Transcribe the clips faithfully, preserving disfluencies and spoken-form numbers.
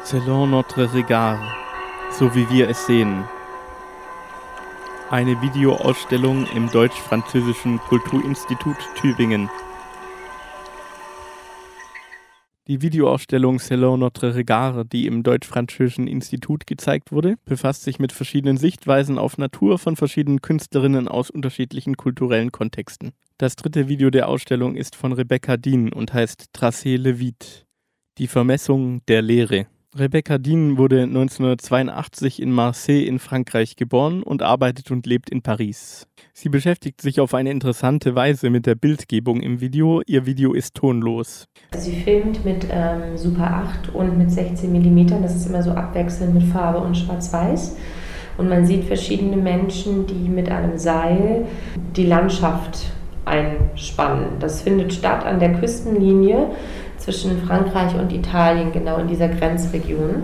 Selon notre regard, so wie wir es sehen. Eine Videoausstellung im Deutsch-Französischen Kulturinstitut Tübingen. Die Videoausstellung Selon notre regard, die im Deutsch-Französischen Institut gezeigt wurde, befasst sich mit verschiedenen Sichtweisen auf Natur von verschiedenen Künstlerinnen aus unterschiedlichen kulturellen Kontexten. Das dritte Video der Ausstellung ist von Rebecca Dean und heißt Tracer le vide, die Vermessung der Leere. Rebecca Dean wurde neunzehnhundertzweiundachtzig in Marseille in Frankreich geboren und arbeitet und lebt in Paris. Sie beschäftigt sich auf eine interessante Weise mit der Bildgebung im Video. Ihr Video ist tonlos. Sie filmt mit ähm, Super acht und mit sechzehn Millimeter. Das ist immer so abwechselnd mit Farbe und Schwarz-Weiß. Und man sieht verschiedene Menschen, die mit einem Seil die Landschaft einspannen. Das findet statt an der Küstenlinie zwischen Frankreich und Italien, genau in dieser Grenzregion.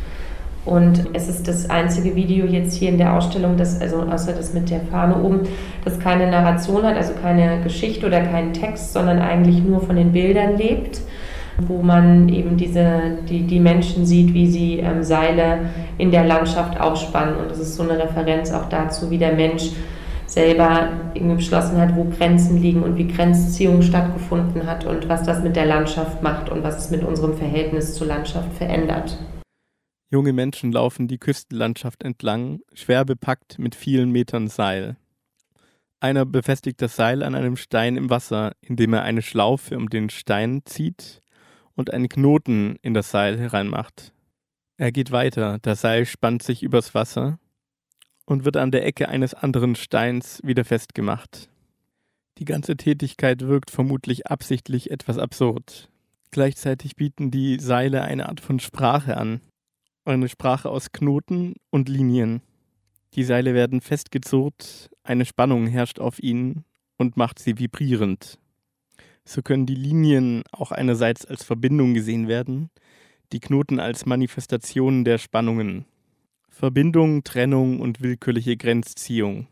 Und es ist das einzige Video jetzt hier in der Ausstellung, das, also außer das mit der Fahne oben, das keine Narration hat, also keine Geschichte oder keinen Text, sondern eigentlich nur von den Bildern lebt, wo man eben diese, die, die Menschen sieht, wie sie ähm, Seile in der Landschaft aufspannen. Und das ist so eine Referenz auch dazu, wie der Mensch selber irgendwie beschlossen hat, wo Grenzen liegen und wie Grenzziehung stattgefunden hat und was das mit der Landschaft macht und was es mit unserem Verhältnis zur Landschaft verändert. Junge Menschen laufen die Küstenlandschaft entlang, schwer bepackt mit vielen Metern Seil. Einer befestigt das Seil an einem Stein im Wasser, indem er eine Schlaufe um den Stein zieht und einen Knoten in das Seil hereinmacht. Er geht weiter, das Seil spannt sich übers Wasser und wird an der Ecke eines anderen Steins wieder festgemacht. Die ganze Tätigkeit wirkt vermutlich absichtlich etwas absurd. Gleichzeitig bieten die Seile eine Art von Sprache an. Eine Sprache aus Knoten und Linien. Die Seile werden festgezurrt, eine Spannung herrscht auf ihnen und macht sie vibrierend. So können die Linien auch einerseits als Verbindung gesehen werden, die Knoten als Manifestationen der Spannungen. Verbindung, Trennung und willkürliche Grenzziehung.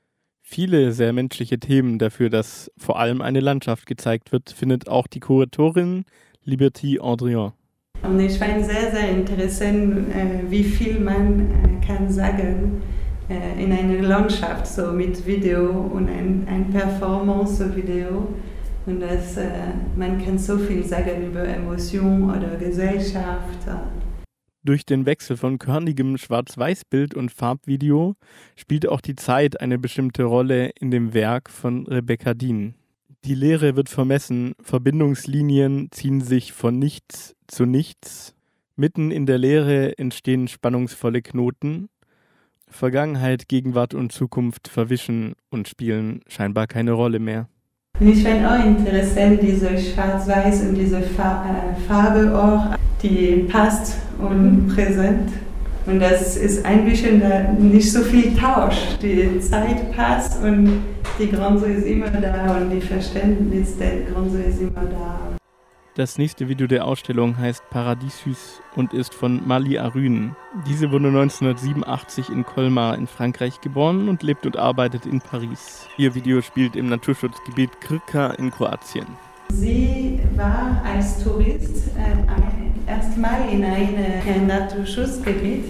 Viele sehr menschliche Themen dafür, dass vor allem eine Landschaft gezeigt wird, findet auch die Kuratorin Liberty Andrian. Und ich fand sehr, sehr interessant, wie viel man kann sagen in einer Landschaft, so mit Video und ein, ein Performance-Video. Und das, man kann so viel sagen über Emotion oder Gesellschaft. Durch den Wechsel von körnigem Schwarz-Weiß-Bild und Farbvideo spielt auch die Zeit eine bestimmte Rolle in dem Werk von Rebecca Dean. Die Leere wird vermessen, Verbindungslinien ziehen sich von nichts zu nichts. Mitten in der Leere entstehen spannungsvolle Knoten. Vergangenheit, Gegenwart und Zukunft verwischen und spielen scheinbar keine Rolle mehr. Ich finde auch interessant, diese Schwarz-Weiß und diese Farbe auch, die passt und präsent. Und das ist ein bisschen nicht so viel Tausch. Die Zeit passt und die Grenze ist immer da und die Verständnis der Grenze ist immer da. Das nächste Video der Ausstellung heißt Paradisus und ist von Mali Arune. Diese wurde neunzehnhundertsiebenundachtzig in Colmar in Frankreich geboren und lebt und arbeitet in Paris. Ihr Video spielt im Naturschutzgebiet Krka in Kroatien. Sie war als Tourist äh, erstmal in einem Naturschutzgebiet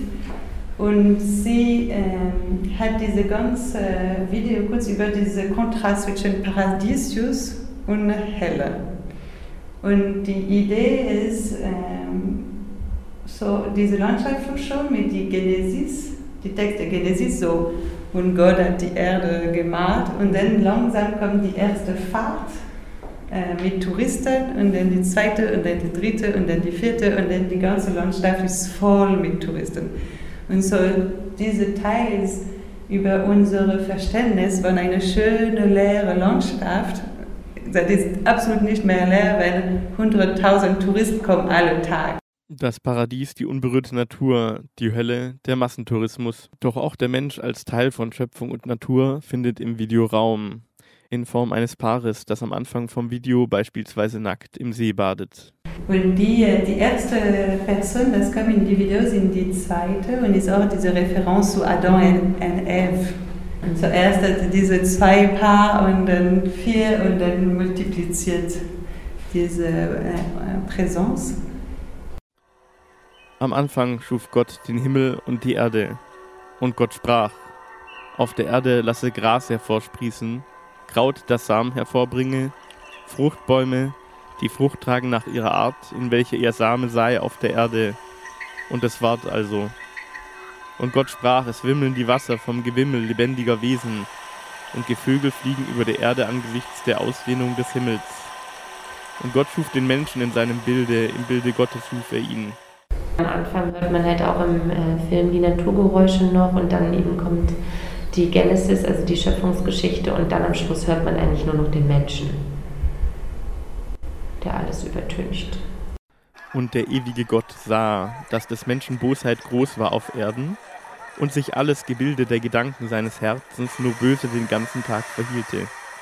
und sie äh, hat diese ganze Video kurz über diesen Kontrast zwischen Paradisus und Hölle. Und die Idee ist, ähm, so diese Landschaftsforschung mit der Genesis, die Text der Genesis, so, und Gott hat die Erde gemacht und dann langsam kommt die erste Fahrt äh, mit Touristen und dann die zweite und dann die dritte und dann die vierte und dann die ganze Landschaft ist voll mit Touristen. Und so dieser Teil ist über unser Verständnis von einer schönen, leeren Landschaft. Das ist absolut nicht mehr leer, wenn hunderttausend Touristen kommen alle Tag. Das Paradies, die unberührte Natur, die Hölle, der Massentourismus. Doch auch der Mensch als Teil von Schöpfung und Natur findet im Video Raum. In Form eines Paares, das am Anfang vom Video beispielsweise nackt im See badet. Und die, die erste Person, das kommt in die Videos, sind die zweite und ist auch diese Referenz zu Adam und Eve. Und zuerst hatte diese zwei Paar und dann vier und dann multipliziert diese äh, Präsenz. Am Anfang schuf Gott den Himmel und die Erde. Und Gott sprach: Auf der Erde lasse Gras hervorsprießen, Kraut, das Samen hervorbringe, Fruchtbäume, die Frucht tragen nach ihrer Art, in welcher ihr Same sei auf der Erde. Und es ward also. Und Gott sprach: Es wimmeln die Wasser vom Gewimmel lebendiger Wesen, und Gevögel fliegen über der Erde angesichts der Ausdehnung des Himmels. Und Gott schuf den Menschen in seinem Bilde, im Bilde Gottes schuf er ihn. Am Anfang hört man halt auch im äh, Film die Naturgeräusche noch und dann eben kommt die Genesis, also die Schöpfungsgeschichte, und dann am Schluss hört man eigentlich nur noch den Menschen, der alles übertüncht. Und der ewige Gott sah, dass des Menschen Bosheit groß war auf Erden und sich alles Gebilde der Gedanken seines Herzens nur böse den ganzen Tag verhielte.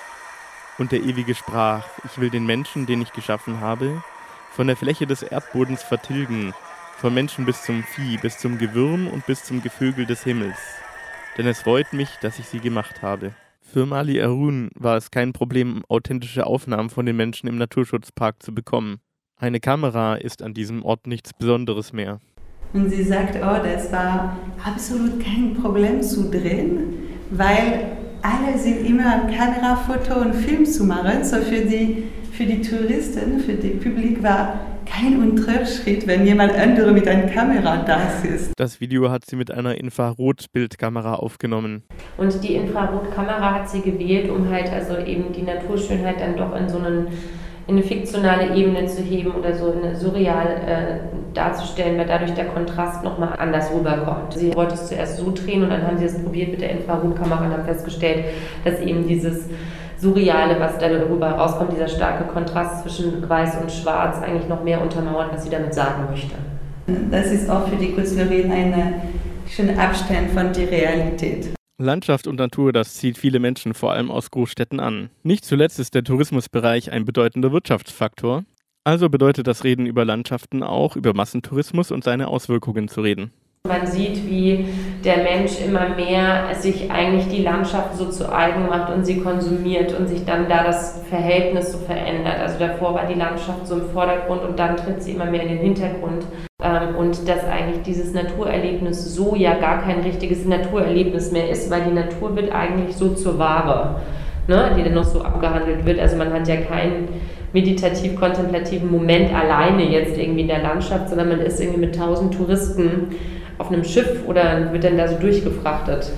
Und der Ewige sprach: Ich will den Menschen, den ich geschaffen habe, von der Fläche des Erdbodens vertilgen, vom Menschen bis zum Vieh, bis zum Gewürm und bis zum Gevögel des Himmels. Denn es freut mich, dass ich sie gemacht habe. Für Mali Arun war es kein Problem, authentische Aufnahmen von den Menschen im Naturschutzpark zu bekommen. Eine Kamera ist an diesem Ort nichts Besonderes mehr. Und sie sagt, oh, das war absolut kein Problem zu drehen, weil alle sind immer am Kamera, Foto und Film zu machen. So für die, für die Touristen, für das Publikum war kein Unterschied, wenn jemand andere mit einer Kamera da ist. Das Video hat sie mit einer Infrarotbildkamera aufgenommen. Und die Infrarotkamera hat sie gewählt, um halt also eben die Naturschönheit dann doch in so einen, in eine fiktionale Ebene zu heben oder so eine surreal äh, darzustellen, weil dadurch der Kontrast nochmal anders rüberkommt. Sie wollte es zuerst so drehen und dann haben sie es probiert mit der Infrarotkamera und haben festgestellt, dass eben dieses Surreale, was darüber rauskommt, dieser starke Kontrast zwischen Weiß und Schwarz, eigentlich noch mehr untermauert, was sie damit sagen möchte. Das ist auch für die Künstlerin ein schöner Abstand von der Realität. Landschaft und Natur, das zieht viele Menschen vor allem aus Großstädten an. Nicht zuletzt ist der Tourismusbereich ein bedeutender Wirtschaftsfaktor. Also bedeutet das Reden über Landschaften auch, über Massentourismus und seine Auswirkungen zu reden. Man sieht, wie der Mensch immer mehr sich eigentlich die Landschaft so zu eigen macht und sie konsumiert und sich dann da das Verhältnis so verändert. Also davor war die Landschaft so im Vordergrund und dann tritt sie immer mehr in den Hintergrund. Und dass eigentlich dieses Naturerlebnis so ja gar kein richtiges Naturerlebnis mehr ist, weil die Natur wird eigentlich so zur Ware, ne, die dann noch so abgehandelt wird. Also man hat ja keinen meditativ-kontemplativen Moment alleine jetzt irgendwie in der Landschaft, sondern man ist irgendwie mit tausend Touristen auf einem Schiff oder wird dann da so durchgefrachtet.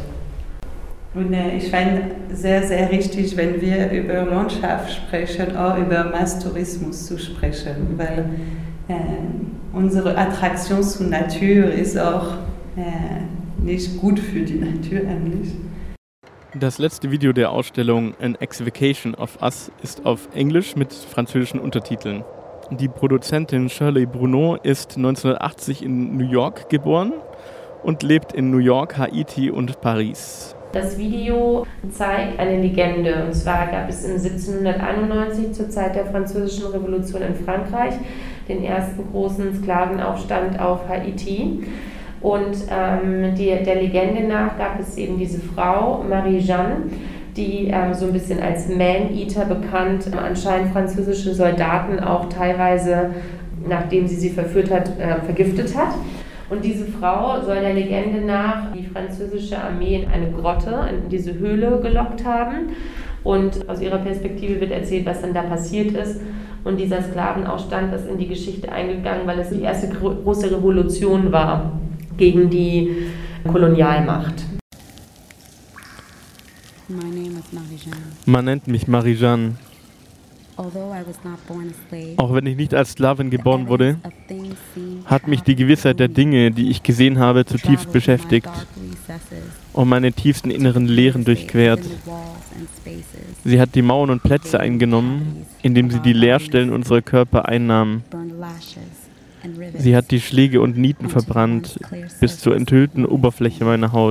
Und äh, ich finde sehr, sehr richtig, wenn wir über Landschaft sprechen, auch über Masstourismus zu sprechen, weil äh, unsere Attraktion zur Natur ist auch äh, nicht gut für die Natur eigentlich. Das letzte Video der Ausstellung An Ex-Vacation of Us ist auf Englisch mit französischen Untertiteln. Die Produzentin Shirley Bruno ist neunzehnhundertachtzig in New York geboren und lebt in New York, Haiti und Paris. Das Video zeigt eine Legende, und zwar gab es im siebzehnhunderteinundneunzig zur Zeit der Französischen Revolution in Frankreich den ersten großen Sklavenaufstand auf Haiti. Und ähm, die, der Legende nach gab es eben diese Frau, Marie-Jeanne, die ähm, so ein bisschen als Man-Eater bekannt, ähm, anscheinend französische Soldaten auch teilweise, nachdem sie sie verführt hat, äh, vergiftet hat. Und diese Frau soll der Legende nach die französische Armee in eine Grotte, in diese Höhle gelockt haben. Und aus ihrer Perspektive wird erzählt, was dann da passiert ist. Und dieser Sklavenaufstand ist in die Geschichte eingegangen, weil es die erste große Revolution war gegen die Kolonialmacht. Man nennt mich Marie-Jeanne. Auch wenn ich nicht als Sklavin geboren wurde, hat mich die Gewissheit der Dinge, die ich gesehen habe, zutiefst beschäftigt und meine tiefsten inneren Lehren durchquert. Sie hat die Mauern und Plätze eingenommen, indem sie die Leerstellen unserer Körper einnahm. Sie hat die Schläge und Nieten verbrannt, bis zur enthüllten Oberfläche meiner Haut.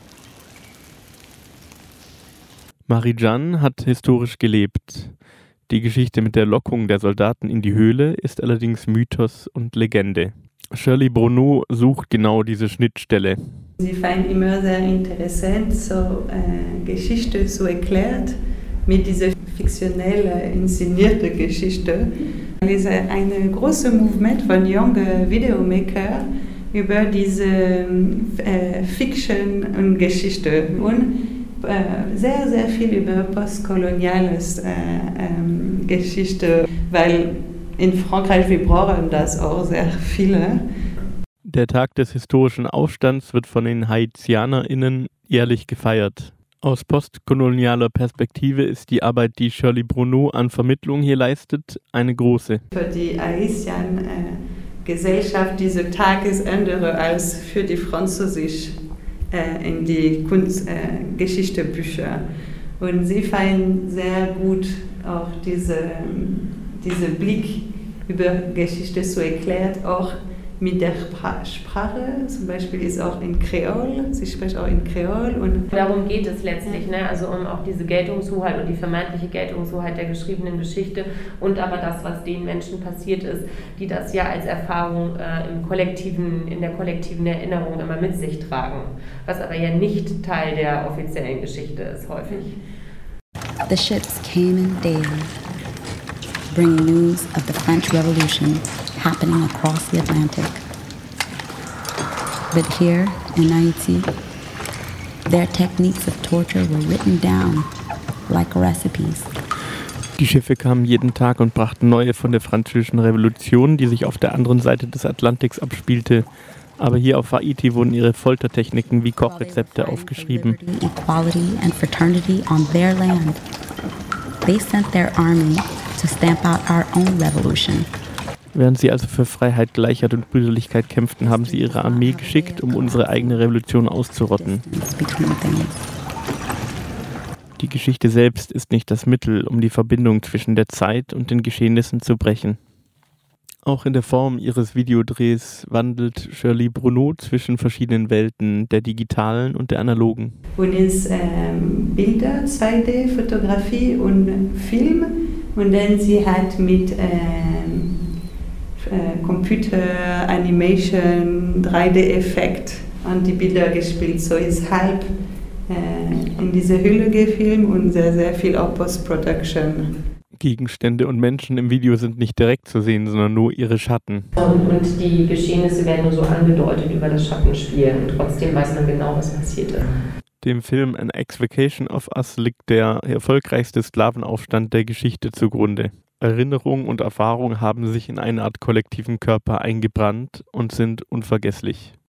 Marie-Jeanne hat historisch gelebt. Die Geschichte mit der Lockung der Soldaten in die Höhle ist allerdings Mythos und Legende. Shirley Bruno sucht genau diese Schnittstelle. Sie fand immer sehr interessant, so äh, Geschichte zu erklären mit dieser fiktionellen, inszenierten Geschichte. Es ist ein großes Movement von jungen Videomakern, über diese äh, Fiction und Geschichte und äh, sehr, sehr viel über postkoloniales äh, ähm, Geschichte, weil in Frankreich wir brauchen das auch sehr viele. Der Tag des historischen Aufstands wird von den HaitianerInnen jährlich gefeiert. Aus postkolonialer Perspektive ist die Arbeit, die Shirley Bruneau an Vermittlung hier leistet, eine große. Für die Haitian-Gesellschaft dieser Tag ist andere als für die Französisch äh, in die Kunstgeschichtebücher. Äh, Und sie feiern sehr gut auch diese, diesen Blick über Geschichte so erklärt, auch mit der Sprache, zum Beispiel ist auch in Kreol, sie spricht auch in Kreol. Und darum geht es letztlich, ne? Also um auch diese Geltungshoheit und die vermeintliche Geltungshoheit der geschriebenen Geschichte und aber das, was den Menschen passiert ist, die das ja als Erfahrung äh, im kollektiven, in der kollektiven Erinnerung immer mit sich tragen, was aber ja nicht Teil der offiziellen Geschichte ist häufig. The ships came in daily, bringing news of the French Revolution happening across the Atlantic. But here in Haiti, their techniques of torture were written down like recipes. Die Schiffe kamen jeden Tag und brachten neue von der Französischen Revolution, die sich auf der anderen Seite des Atlantiks abspielte. Aber hier auf Haiti wurden ihre Foltertechniken wie Kochrezepte aufgeschrieben. Equality and fraternity on their land. They sent their army to stamp out our own revolution. Während sie also für Freiheit, Gleichheit und Brüderlichkeit kämpften, haben sie ihre Armee geschickt, um unsere eigene Revolution auszurotten. Die Geschichte selbst ist nicht das Mittel, um die Verbindung zwischen der Zeit und den Geschehnissen zu brechen. Auch in der Form ihres Videodrehs wandelt Shirley Bruneau zwischen verschiedenen Welten, der digitalen und der analogen. Und ist ähm, Bilder, zwei D-Fotografie und Film. Und dann sie hat mit ähm, Computer, Animation, drei D-Effekt an die Bilder gespielt. So ist halb äh, in diese Hülle gefilmt und sehr, sehr viel auch Post-Production. Gegenstände und Menschen im Video sind nicht direkt zu sehen, sondern nur ihre Schatten. Und, und die Geschehnisse werden nur so angedeutet über das Schattenspiel und trotzdem weiß man genau, was passierte. Dem Film An Exvocation of Us liegt der erfolgreichste Sklavenaufstand der Geschichte zugrunde. Erinnerung und Erfahrung haben sich in eine Art kollektiven Körper eingebrannt und sind unvergesslich.